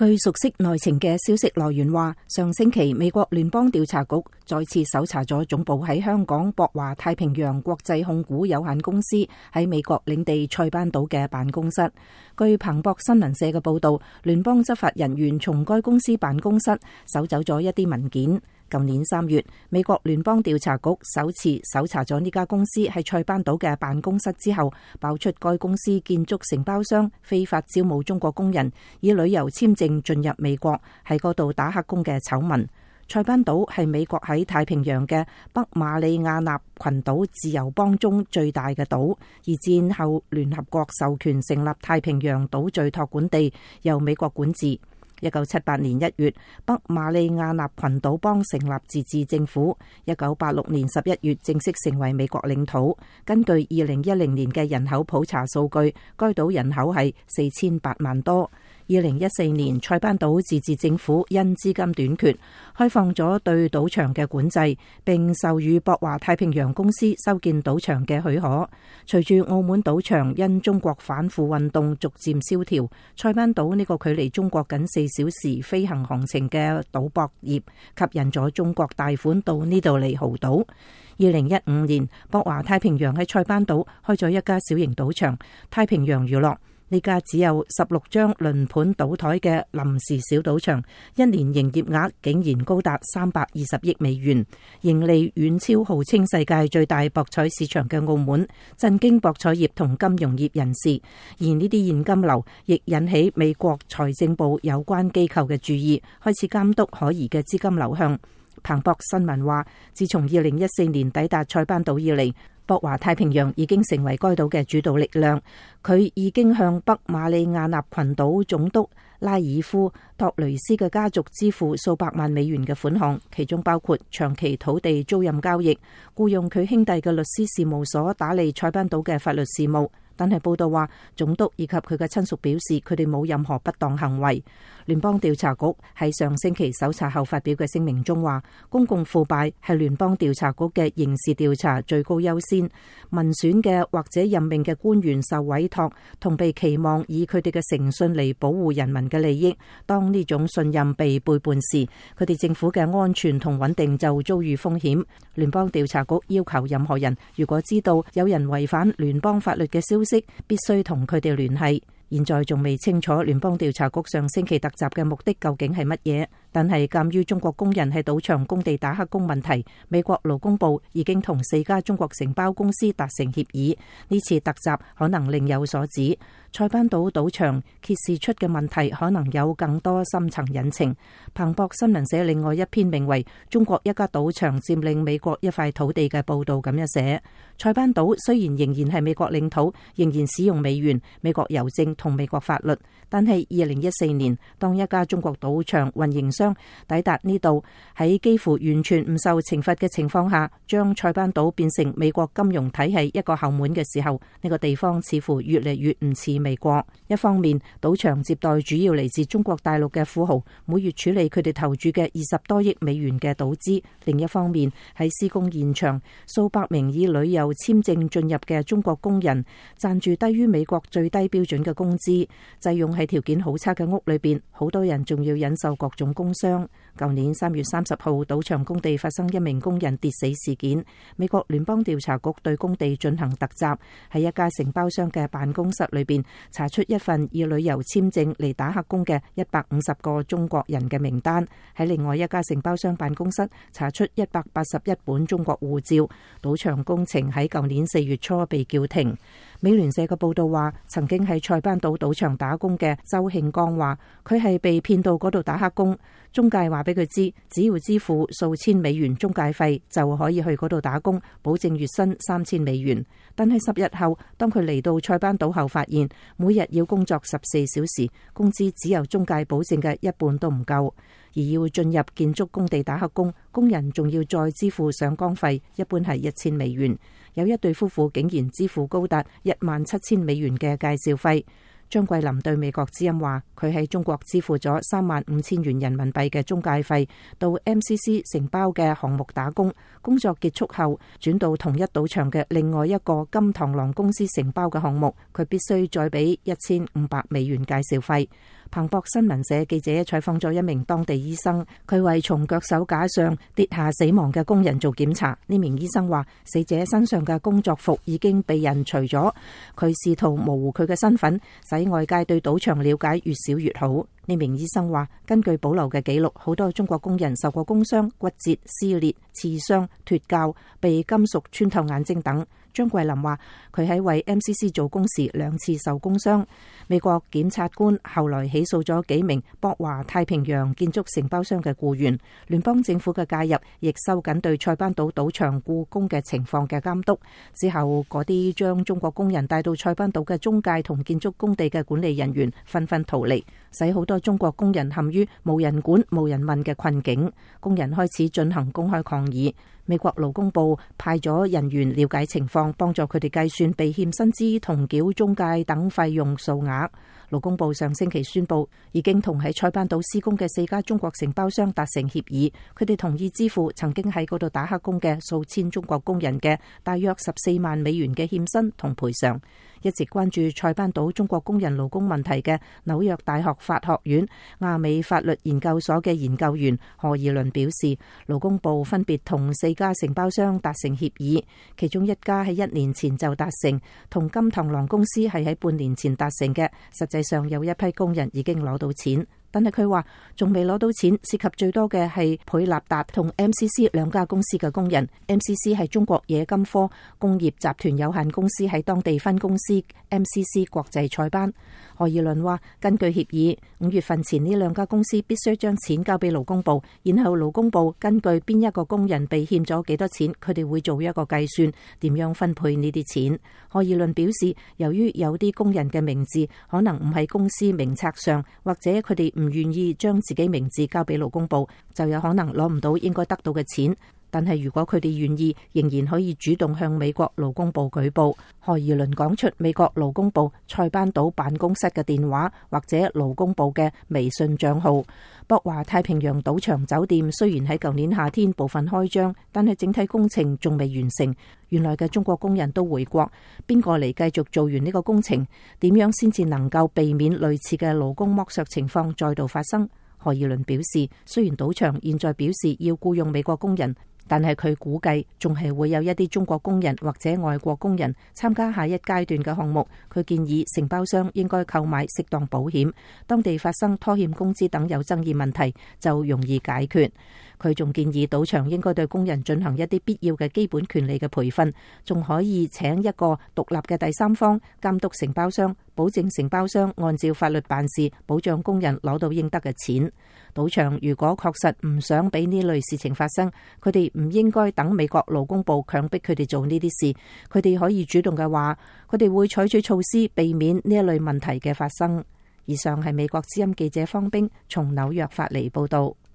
據熟悉內情嘅消息來源話，上星期美國聯邦調查局再次搜查咗總部喺香港博華太平洋國際控股有限公司喺美國領地塞班島嘅辦公室。據彭博新聞社嘅報道，聯邦執法人員從該公司辦公室搜走咗一啲文件。舊年3月，美國聯邦調查局首次搜查咗呢家公司喺塞班島嘅辦公室之後，爆出該公司建築承包商非法招募中國工人，以旅遊簽證進入美國，喺嗰度打黑工嘅醜聞。塞班島係美國喺太平洋嘅北馬里亞納群島自由邦中最大嘅島，而戰後聯合國授權成立太平洋島嶼託管地，由美國管治。1978年1月，北馬里亞納群島邦成立自治政府。1986年11月正式成為美國領土。根據2010年嘅人口普查數據，該島人口係4008萬多。2014年，塞班島自治政府因資金短缺，開放咗對賭場嘅管制，並授予博華太平洋公司修建賭場嘅許可。隨住澳門賭場因中國反腐運動逐漸蕭條，塞班島呢個距離中國僅4小時飛行航程嘅賭博業，吸引咗中國大款到呢度嚟豪賭。2015年，博華太平洋喺塞班島開咗一家小型賭場——太平洋娛樂。呢家只有16張輪盤賭台嘅臨時小賭場，一年營業額竟然高達320億美元，盈利遠超號稱世界最大博彩市場嘅澳門，震驚博彩業同金融業人士。而呢啲現金流亦引起美國財政部有關機構嘅注意，開始監督可疑嘅資金流向。彭博新聞話，自從2014年抵達塞班島以嚟，博華太平洋已經成為該島嘅主導力量。佢已經向北馬里亞納群島總督拉爾夫托雷斯嘅家族支付數百萬美元嘅款項，其中包括長期土地租賃交易、僱用佢兄弟嘅律師事務所打理塞班島嘅法律事務。但係報道話，總督以及佢嘅親屬表示，佢哋冇任何不當行為。聯邦調查局喺上星期搜查後發表嘅聲明中話，公共腐敗係聯邦調查局嘅刑事調查最高優先。民選嘅或者任命嘅官員受委託同被期望以佢哋嘅誠信嚟保護人民嘅利益，當呢種信任被背叛時，佢哋政府嘅安全同穩定就遭遇風險。聯邦調查局要求任何人，如果知道有人違反聯邦法律嘅消息，必須同佢哋聯繫。現在仲未清楚聯邦調查局上星期突襲嘅目的究竟係乜嘢，但係鑑於中國工人喺賭場工地打黑工問題，美國勞工部已經同4家中國承包公司達成協議，呢次突襲可能另有所指。塞班島賭場揭示出嘅問題可能有更多深層隱情。彭博新聞社另外一篇名為《中國一家賭場佔領美國一塊土地》嘅報道咁樣寫：塞班島雖然仍然係美國領土，仍然使用美元、美國郵政同美國法律，但係2014年，當一家中國賭場運營商抵達呢度，喺幾乎完全唔受懲罰嘅情況下，將塞班島變成美國金融體系一個後門嘅時候，呢個地方似乎越嚟越唔似美國。一方面，賭場接待主要嚟自中國大陸嘅富豪，每月處理佢哋投注嘅20多億美元嘅賭資；另一方面，喺施工現場，數百名以旅遊簽證進入嘅中國工人賺住低於美國最低標準嘅工資，擠擁喺條件好差嘅屋裏邊，好多人仲要忍受各種工傷。舊年3月30號，賭場工地發生一名工人跌死事件，美國聯邦調查局對工地進行突襲，喺一家承包商嘅辦公室裏邊查出一份以旅遊簽證嚟打黑工嘅150個中國人嘅名單，喺另外一家承包商辦公室查出181本中國護照。賭場工程喺舊年4月初被叫停。美聯社嘅報道話，曾經喺塞班島賭場打工嘅周慶剛話，佢係被騙到嗰度打黑工，中介話俾佢知，只要支付數千美元中介費就可以去嗰度打工，保證月薪3000美元。但係10日後，當佢嚟到塞班島後，發現每日要工作14小時，工資只有中介保證嘅一半都唔夠。而要進入建築工地打黑工，工人仲要再支付上崗費，一般係1000美元。有一對夫婦竟然支付高達17000美元嘅介紹費。張桂林對美國之音話，佢喺中國支付咗35000元人民幣嘅中介費，到 MCC 承包嘅項目打工，工作結束後轉到同一賭場嘅另外一個金螳螂公司承包嘅項目，佢必須再俾1500美元介紹費。 彭博新聞社記者採訪咗一名當地醫生，佢為從腳手架上跌下死亡嘅工人做檢查。呢名醫生話，死者身上嘅工作服已經被人除咗，佢試圖模糊佢嘅身份，使外界對賭場了解越少越好。呢名醫生話，根據保留嘅記錄，好多中國工人受過工傷、骨折、撕裂、刺傷、脫臼、被金屬穿透眼睛等。張桂林話，佢喺為 MCC 做工時2次受工傷。美國檢察官後來起訴咗幾名博華太平洋建築承包商嘅僱員。聯邦政府嘅介入亦收緊對塞班島賭場僱工嘅情況嘅監督。之後，嗰啲將中國工人帶到塞班島嘅中介同建築工地嘅管理人員紛紛逃離，使好多中國工人陷於無人管、無人問嘅困境。工人開始進行公開抗議。美國勞工部派咗人員了解情況，幫助佢哋計算被欠薪資同繳中介等費用數額。勞工部上星期宣布，已經同喺塞班島施工嘅4家中國承包商達成協議，佢哋同意支付曾經喺嗰度打黑工嘅數千中國工人嘅大約14萬美元嘅欠薪同賠償。一直關注塞班島中國工人勞工問題嘅紐約大學法學院亞美法律研究所嘅研究員何義倫表示，勞工部分別同4家承包商達成協議，其中一家喺1年前就達成，同金螳螂公司係喺半年前達成嘅。實際上有一批工人已經攞到錢，但係佢話仲未攞到錢，涉及最多嘅係倍立達同 MCC 2家公司嘅工人。MCC 係中國冶金科工業集團有限公司喺當地分公司 MCC 國際塞班。何義倫話，根據協議，5月份前呢2家公司必須將錢交俾勞工部，然後勞工部根據邊一個工人被欠咗幾多錢，佢哋會做一個計算，點樣分配呢啲錢。何義倫表示，由於有啲工人嘅名字可能唔喺公司名冊上，或者佢哋唔願意將自己名字交俾勞工部，就有可能攞唔到應該得到嘅錢。但係如果佢哋願意，仍然可以主動向美國勞工部舉報。何義倫講出美國勞工部塞班島辦公室嘅電話或者勞工部嘅微信賬號。博華太平洋賭場酒店雖然喺舊年夏天部分開張，但係整體工程仲未完成。原來嘅中國工人都回國，邊個嚟繼續做完呢個工程？點樣先至能夠避免類似嘅勞工剝削情況再度發生？何義倫表示，雖然賭場現在表示要僱用美國工人，但係佢估計仲係會有一啲中國工人或者外國工人參加下一階段嘅項目。佢建議承包商應該購買適當保險，當地發生拖欠工資等有爭議問題就容易解決。佢仲建議賭場應該對工人進行一啲必要嘅基本權利嘅培訓，仲可以請一個獨立嘅第三方監督承包商，保證承包商按照法律辦事，保障工人攞到應得嘅錢。賭場如果確實唔想俾呢類事情發生，佢哋唔應該等美國勞工部強迫佢哋做呢啲事，佢哋可以主動嘅話，佢哋會採取措施避免呢一類問題嘅發生。以上係美國之音記者方冰從紐約發嚟報道。